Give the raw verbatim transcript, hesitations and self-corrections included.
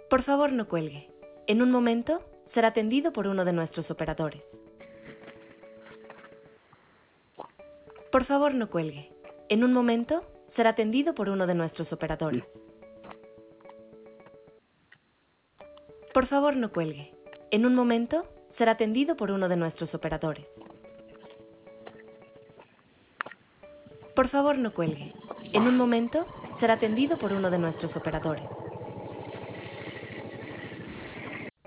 Por favor, no cuelgue. En un momento será atendido por uno de nuestros operadores. Por favor, no cuelgue. En un momento será atendido por uno de nuestros operadores. Por favor, no cuelgue. En un momento será atendido por uno de nuestros operadores. Por favor, no cuelgue. En un momento será atendido por uno de nuestros operadores.